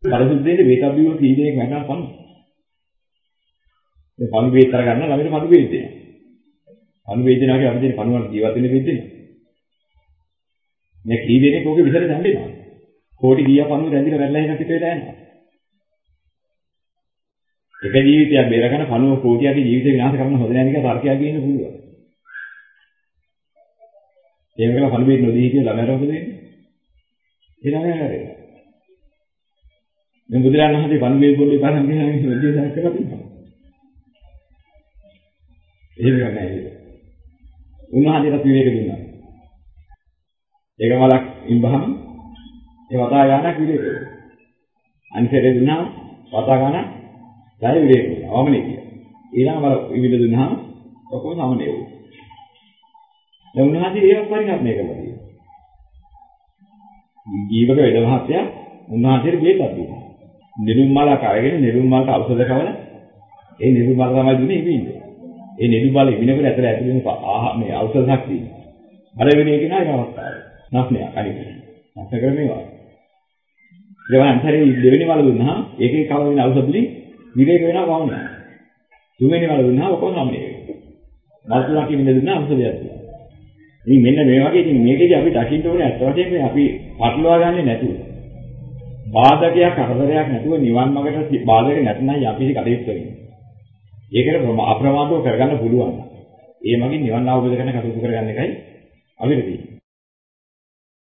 පරිසුද්ධියේ වේතබ්බිව කීදේක නැතනම් පණු. මේ පණු වේතර ගන්න ළමයට පණු වේද දෙනවා. පණු වේදනා කියන්නේ අපි දෙන පණුවල් ජීවත් වෙන වේද දෙනවා. මේ කීදේනේ කෝකේ විතර දැම්බෙනවා. කෝටි ගියා පණුව රැඳිලා වැල්ලා හින පිට වෙලා යනවා. එක ජීවිතයක් බේරගෙන පණුව කෝටියගේ ජීවිතේ විනාශ කරන්න හොඳ නැහැ කියලා තර්කයක් ගේන්න පුළුවන්. එහෙම කියලා පණුව වේද නොදී කියලා ළමයට මොකද වෙන්නේ? ඒ ළමයා හැරෙනවා. මේ බුදුරජාණන් වහන්සේ පණුව වේද පොල්ලේ පාරම් කියලා විද්‍යාවක් කරලා තියෙනවා. එහෙම නැහැ. උන්වහන්සේට විවේක දුන්නා. ඒක මලක් ඉම්බහම ඒ වතා ගන්නක් විවේක වෙනවා. අනිසරේ දුන්නා වතා ගන්න දැයි විවේක වෙනවා. වමනේ කිය. ඊළඟ මල විවිධ දුන්නාම ඔක්කොම සමනේ වෙනවා. දැන් උන්වහන්සේ ඒවත් පරිණාමය කරලා තියෙනවා. ජීවක වේද මහත්ය උන්වහන්සේට බේතක් දුන්නා. නිරුම් මලක් අරගෙන නිරුම් මලට ඖෂධ කවල ඒ නිරුම් මල තමයි දුන්නේ ඉවින්නේ. ඒ නිරුම් මල ඉවිනකොට ඇතුළේ මේ ඖෂධ ශක්තිය. අර වෙනේ කෙනා ඒ අවස්ථාවේ. නැස්නේ අනිත්. නැස්න කරන්නේ ඊළඟ අන්තරේ දෙවෙනි මල දුන්නා ඒකේ කව වෙන ඖෂධ වලින් විවේක වෙනවා වවුනා. තුන්වෙනි මල දුන්නා ඔක්කොම සමනේ වෙනවා. මල් තුනක් ඉන්න දුන්නා ඖෂධයක් දුන්නා. ඉතින් මෙන්න මේ වගේ ඉතින් මේකේදී අපි දකින්න ඕනේ අත් වශයෙන්ම අපි පටලවා ගන්නෙ නැතුව. බාධකයක් කරදරයක් නැතුව නිවන් මාර්ගට බාධක නැත්නම් යපිසි කටයුතු කරන්නේ. ඒකට අප්‍රමාදව කරගන්න පුළුවන්. ඒ මගින් නිවන් අවබෝධ කරගන්න කටයුතු කරගන්න එකයි අපිට තියෙන්නේ.